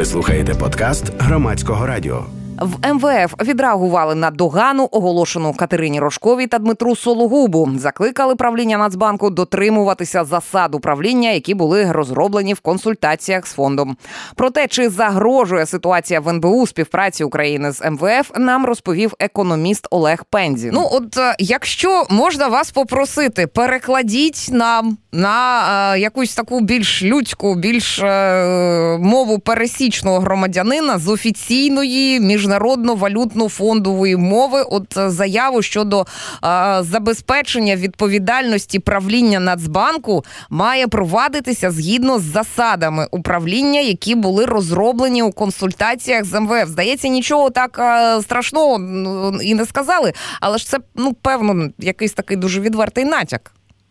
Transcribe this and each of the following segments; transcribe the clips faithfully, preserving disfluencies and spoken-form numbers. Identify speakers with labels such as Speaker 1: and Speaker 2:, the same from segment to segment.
Speaker 1: Ви слухаєте подкаст Громадського радіо.
Speaker 2: В ем ве еф відреагували на догану, оголошену Катерині Рожковій та Дмитру Сологубу. Закликали правління Нацбанку дотримуватися засад управління, які були розроблені в консультаціях з фондом. Про те, чи загрожує ситуація в ен бе у співпраці України з ем ве еф, нам розповів економіст Олег Пензін. Ну, от, якщо можна вас попросити, перекладіть нам на е, якусь таку більш людську, більш е, мову пересічного громадянина з офіційної міжнародно-валютно-фондової мови, от заяву щодо е, забезпечення відповідальності правління Нацбанку має провадитися згідно з засадами управління, які були розроблені у консультаціях з ем ве еф. Здається, нічого так е, страшного і не сказали, але ж це, ну, певно, якийсь такий дуже відвертий натяк.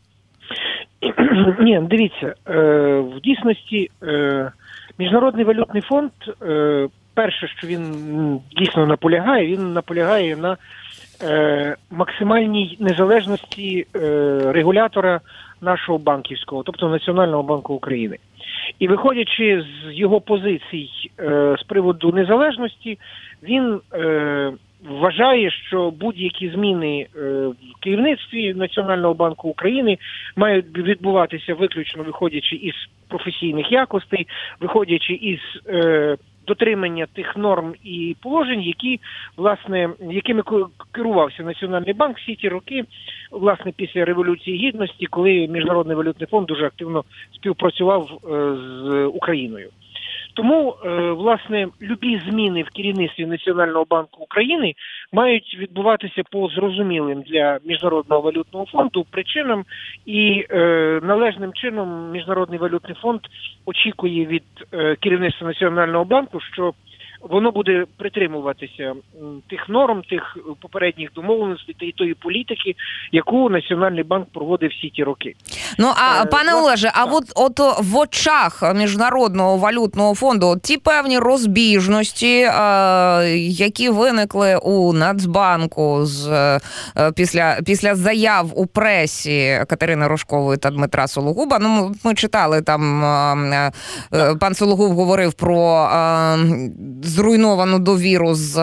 Speaker 3: Ні, дивіться, в дійсності Міжнародний валютний фонд, перше, що він дійсно наполягає, він наполягає на максимальній незалежності регулятора нашого банківського, тобто Національного банку України. І виходячи з його позицій з приводу незалежності, він вважає, що будь-які зміни в керівництві Національного банку України мають відбуватися виключно виходячи із професійних якостей, виходячи із е, дотримання тих норм і положень, які, власне, якими керувався Національний банк всі ті роки, власне, після Революції Гідності, коли Міжнародний валютний фонд дуже активно співпрацював е, з Україною. Тому, власне, любі зміни в керівництві Національного банку України мають відбуватися по зрозумілим для Міжнародного валютного фонду причинам, і е, належним чином Міжнародний валютний фонд очікує від е, керівництва Національного банку, що воно буде притримуватися тих норм, тих попередніх домовленостей та і тої політики, яку Національний банк проводив всі ті роки.
Speaker 2: Ну, а, пане Олеже, а от, от в очах Міжнародного валютного фонду от ті певні розбіжності, е, які виникли у Нацбанку з, е, після, після заяв у пресі Катерини Рожкової та Дмитра Сологуба, ну, ми читали там, е, е, пан Сологуб говорив про е, зруйновану довіру з,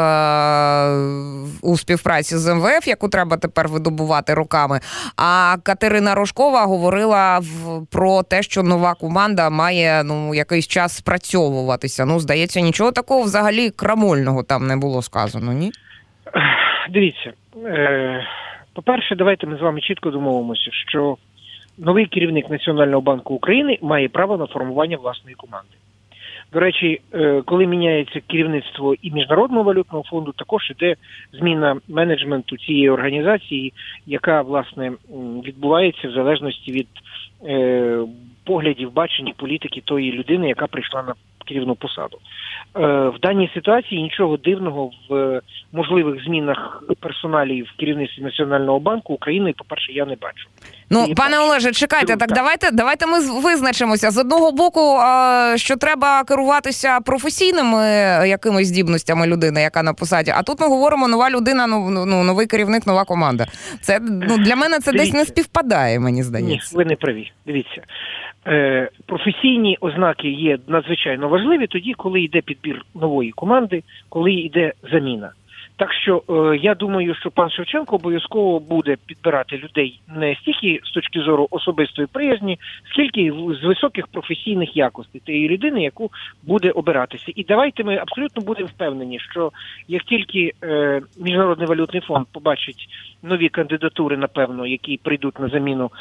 Speaker 2: у співпраці з ем ве еф, яку треба тепер видобувати роками. А Катерина Рожкова говорила в, про те, що нова команда має, ну, якийсь час спрацьовуватися. Ну, здається, нічого такого взагалі крамольного там не було сказано, ні?
Speaker 3: Дивіться, е, по-перше, давайте ми з вами чітко домовимося, що новий керівник Національного банку України має право на формування власної команди. До речі, коли міняється керівництво і Міжнародного валютного фонду, також іде зміна менеджменту цієї організації, яка, власне, відбувається в залежності від е, поглядів, бачень, політики тої людини, яка прийшла на керівну посаду. Е, в даній ситуації нічого дивного в можливих змінах персоналів в керівництві Національного банку України, по-перше, я не бачу.
Speaker 2: Ну, і пане Олеже, чекайте, так, так давайте, давайте ми визначимося. З одного боку, що треба керуватися професійними якимись здібностями людини, яка на посаді, а тут ми говоримо нова людина, ну, ну новий керівник, нова команда. Це, ну, для мене це Дивіться. десь не співпадає, мені здається.
Speaker 3: Ні, ви не праві. Дивіться. Е, професійні ознаки є надзвичайно важливі тоді, коли йде підбір нової команди, коли йде заміна. Так що е, я думаю, що пан Шевченко обов'язково буде підбирати людей не стільки з точки зору особистої приязні, скільки з високих професійних якостей тієї людини, яку буде обиратися. І давайте ми абсолютно будемо впевнені, що як тільки е, Міжнародний валютний фонд побачить нові кандидатури, напевно, які прийдуть на заміну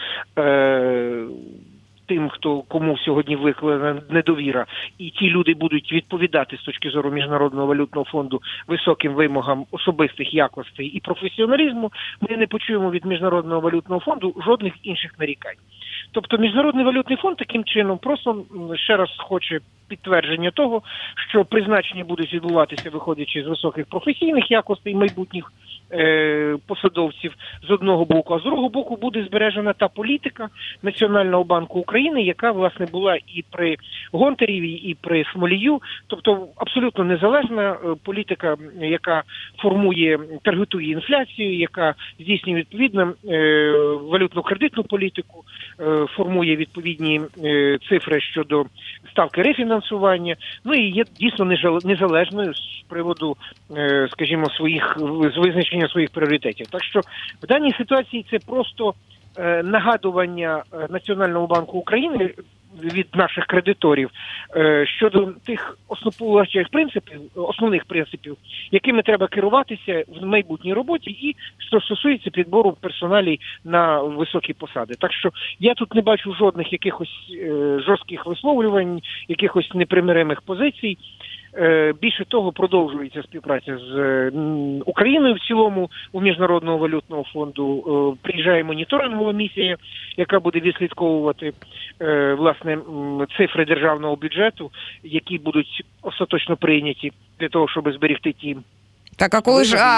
Speaker 3: е, тим, хто кому сьогодні викликана недовіра, і ті люди будуть відповідати з точки зору Міжнародного валютного фонду високим вимогам особистих якостей і професіоналізму, ми не почуємо від Міжнародного валютного фонду жодних інших нарікань. Тобто Міжнародний валютний фонд таким чином просто ще раз хоче підтвердження того, що призначення будуть відбуватися, виходячи з високих професійних якостей майбутніх е, посадовців з одного боку, а з другого боку буде збережена та політика Національного банку України, яка, власне, була і при Гонтареві, і при Смолію, тобто абсолютно незалежна політика, яка формує, таргетує інфляцію, яка здійснює відповідно е, валютно-кредитну політику, е, формує відповідні е, цифри щодо ставки рефінансування фінансування, ну і є дійсно незалежною з приводу, скажімо, своїх, з визначення своїх пріоритетів. Так що в даній ситуації це просто нагадування Національному банку України від наших кредиторів щодо тих основоположних принципів, основних принципів, якими треба керуватися в майбутній роботі, і що стосується підбору персоналій на високі посади. Так що я тут не бачу жодних якихось жорстких висловлювань, якихось непримиримих позицій. Більше того, продовжується співпраця з Україною в цілому у Міжнародного валютного фонду. Приїжджає моніторингова місія, яка буде відслідковувати, власне, цифри державного бюджету, які будуть остаточно прийняті для того, щоб зберегти ті.
Speaker 2: Так, а коли ж а,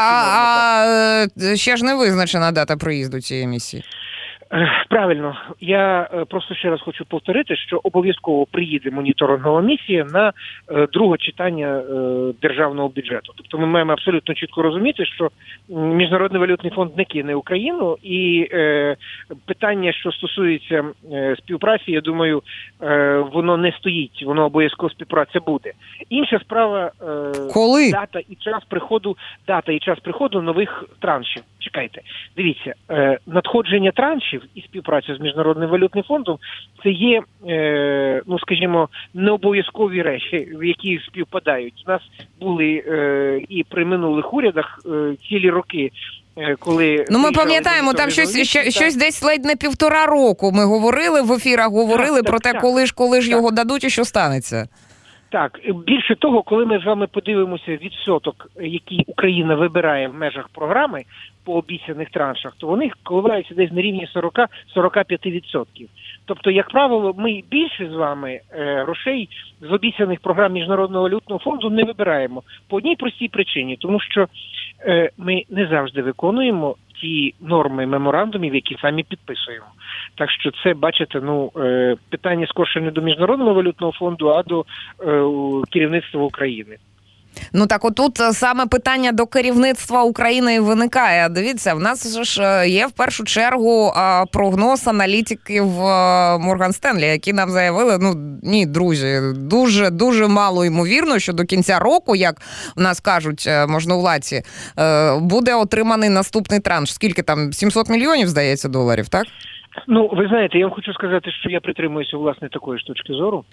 Speaker 2: а, а, ще ж не визначена дата приїзду цієї місії?
Speaker 3: Правильно. Я просто ще раз хочу повторити, що обов'язково приїде моніторингова місія на друге читання державного бюджету. Тобто ми маємо абсолютно чітко розуміти, що Міжнародний валютний фонд не кине Україну, і е, питання, що стосується е, співпраці, я думаю, е, воно не стоїть, воно обов'язково співпраця буде. Інша справа е,
Speaker 2: коли?
Speaker 3: дата і час приходу, дата і час приходу нових траншів. Чекайте, дивіться, е, надходження траншів і співпраця з Міжнародним валютним фондом – це є, е, ну скажімо, не обов'язкові речі, в які співпадають. У нас були е, і при минулих урядах е, цілі роки, е, коли...
Speaker 2: Ну ми пам'ятаємо, там щось, що, та... щось десь ледь не півтора року ми говорили в ефірах, говорили так, про так, те, так, коли ж, коли ж так. його дадуть і що станеться.
Speaker 3: Так, більше того, коли ми з вами подивимося відсоток, який Україна вибирає в межах програми по обіцяних траншах, то вони коливаються десь на рівні сорок-сорок п'ять відсотків. Тобто, як правило, ми більше з вами е, грошей з обіцяних програм Міжнародного валютного фонду не вибираємо. По одній простій причині, тому що е, ми не завжди виконуємо ті норми меморандумів, які самі підписуємо. Так що це, бачите, ну, е, питання скорше не до Міжнародного валютного фонду, а до е, керівництва України.
Speaker 2: Ну так отут саме питання до керівництва України виникає. Дивіться, в нас ж є в першу чергу прогноз аналітиків Морган Стенлі, які нам заявили, ну ні, друзі, дуже-дуже мало ймовірно, що до кінця року, як в нас кажуть можновладці, буде отриманий наступний транш. Скільки там, сімсот мільйонів, здається, доларів, так?
Speaker 3: Ну, ви знаєте, я вам хочу сказати, що я притримуюся, власне, такої ж точки зору.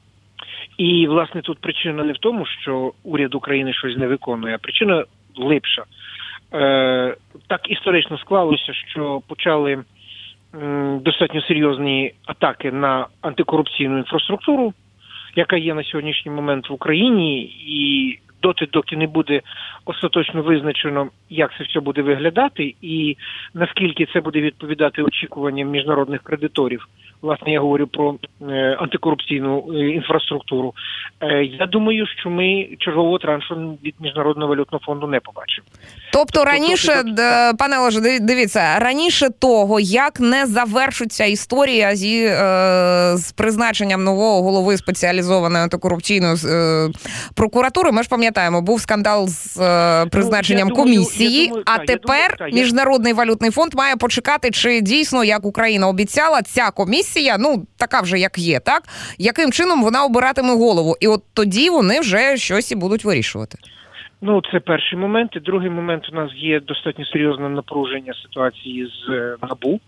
Speaker 3: І, власне, тут причина не в тому, що уряд України щось не виконує, а причина глибша. Е, так історично склалося, що почали м, достатньо серйозні атаки на антикорупційну інфраструктуру, яка є на сьогоднішній момент в Україні, і доти, доки не буде остаточно визначено, як це все буде виглядати, і наскільки це буде відповідати очікуванням міжнародних кредиторів. Власне, я говорю про е, антикорупційну е, інфраструктуру. Е, я думаю, що ми чергового траншу від Міжнародного валютного фонду не побачимо.
Speaker 2: Тобто, тобто раніше, тобто, д, пане Олеже, дивіться, раніше того, як не завершиться історія зі, е, з призначенням нового голови спеціалізованої антикорупційної е, прокуратури, ми ж пам'ятаємо, був скандал з е, призначенням ну, я комісії, думаю, я думаю, а та, тепер я думаю, та, Міжнародний я... валютний фонд має почекати, чи дійсно, як Україна обіцяла, ця комісія, ну, така вже як є, так? Яким чином вона обиратиме голову? І от тоді вони вже щось і будуть вирішувати.
Speaker 3: Ну, це перший момент. І другий момент, у нас є достатньо серйозне напруження ситуації з НАБУ.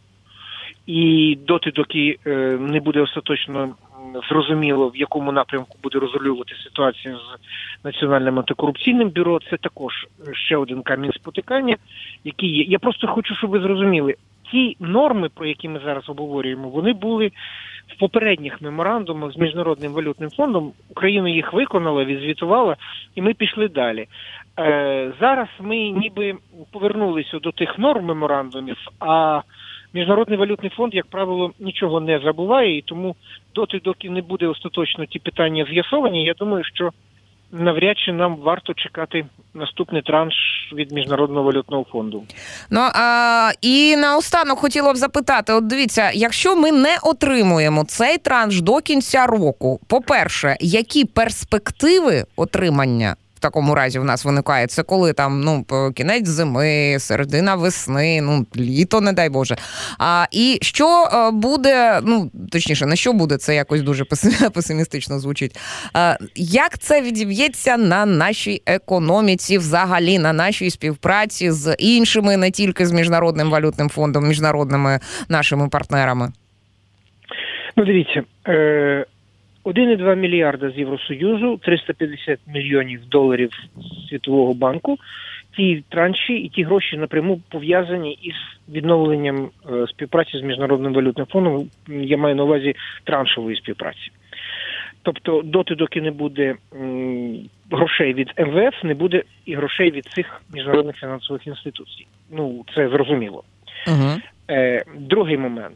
Speaker 3: І доти, доки е, не буде остаточно зрозуміло, в якому напрямку буде розрулювати ситуація з Національним антикорупційним бюро, це також ще один камінь спотикання, який є. Я просто хочу, щоб ви зрозуміли, ті норми, про які ми зараз обговорюємо, вони були в попередніх меморандумах з Міжнародним валютним фондом. Україна їх виконала, відзвітувала, і ми пішли далі. Е, зараз ми ніби повернулися до тих норм меморандумів, а Міжнародний валютний фонд, як правило, нічого не забуває, і тому доти, доки не буде остаточно ті питання з'ясовані, я думаю, що навряд чи нам варто чекати наступний транш від Міжнародного валютного фонду.
Speaker 2: Ну, а, і наостанок хотіла б запитати, от дивіться, якщо ми не отримуємо цей транш до кінця року, по-перше, які перспективи отримання в такому разі в нас виникає? Це коли там, ну, кінець зими, середина весни, ну, літо, не дай Боже. А, і що буде, ну, точніше, на що буде, це якось дуже песимістично звучить. А, як це відіб'ється на нашій економіці взагалі, на нашій співпраці з іншими, не тільки з Міжнародним валютним фондом, міжнародними нашими партнерами?
Speaker 3: Ну, дивіться, е- один цілих два мільярда з Євросоюзу, триста п'ятдесят мільйонів доларів з Світового банку. Ті транші і ті гроші напряму пов'язані із відновленням е, співпраці з Міжнародним валютним фондом. Я маю на увазі траншової співпраці. Тобто, доти, доки не буде м, грошей від ем ве еф, не буде і грошей від цих міжнародних фінансових інституцій. Ну, це зрозуміло.
Speaker 2: Угу.
Speaker 3: Е, другий момент.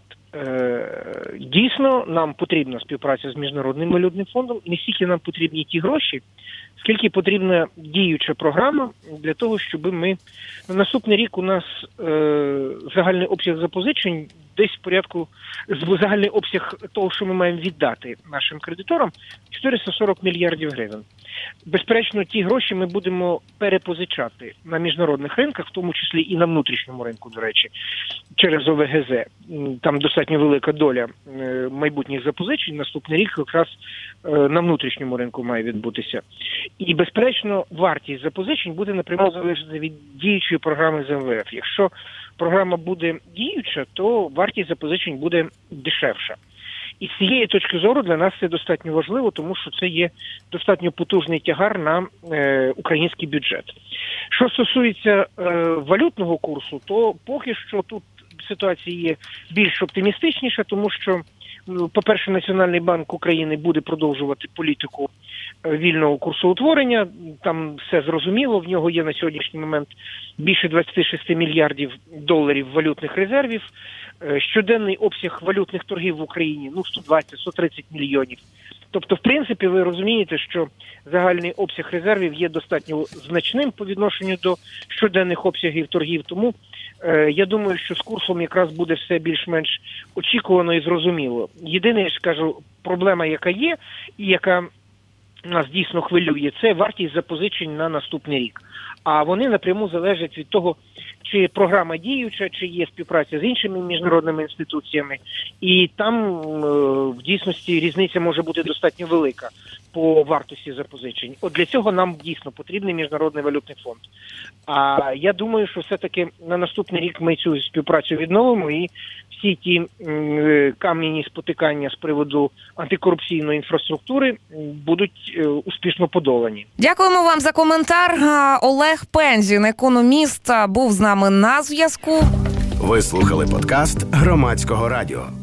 Speaker 3: Дійсно, нам потрібна співпраця з Міжнародним валютним фондом. Не стільки нам потрібні ті гроші, скільки потрібна діюча програма для того, щоб ми... На наступний рік у нас е, загальний обсяг запозичень десь в порядку... Загальний обсяг того, що ми маємо віддати нашим кредиторам, чотириста сорок мільярдів гривень. Безперечно, ті гроші ми будемо перепозичати на міжнародних ринках, в тому числі і на внутрішньому ринку, до речі, через о ве ге зет. Там достатньо велика доля майбутніх запозичень. Наступний рік якраз на внутрішньому ринку має відбутися. І, безперечно, вартість запозичень буде напряму залежати від діючої програми з ем ве еф. Якщо програма буде діюча, то вартість запозичень буде дешевша. І з цієї точки зору для нас це достатньо важливо, тому що це є достатньо потужний тягар на е, український бюджет. Що стосується е, валютного курсу, то поки що тут ситуація є більш оптимістичніша, тому що, по-перше, Національний банк України буде продовжувати політику вільного курсоутворення. Там все зрозуміло, в нього є на сьогоднішній момент більше двадцять шість мільярдів доларів валютних резервів. Щоденний обсяг валютних торгів в Україні, ну, сто двадцять - сто тридцять мільйонів. Тобто, в принципі, ви розумієте, що загальний обсяг резервів є достатньо значним по відношенню до щоденних обсягів торгів. Тому е, я думаю, що з курсом якраз буде все більш-менш очікувано і зрозуміло. Єдине, я ж кажу, проблема, яка є і яка нас дійсно хвилює, це вартість запозичень на наступний рік. А вони напряму залежать від того, чи програма діюча, чи є співпраця з іншими міжнародними інституціями. І там в дійсності різниця може бути достатньо велика по вартості запозичень. От для цього нам дійсно потрібний Міжнародний валютний фонд. А я думаю, що все-таки на наступний рік ми цю співпрацю відновимо і всі ті кам'яні спотикання з приводу антикорупційної інфраструктури будуть успішно подолані.
Speaker 2: Дякуємо вам за коментар. Олег Пензін, економіст, був з нами на зв'язку.
Speaker 1: Ви слухали подкаст Громадського радіо.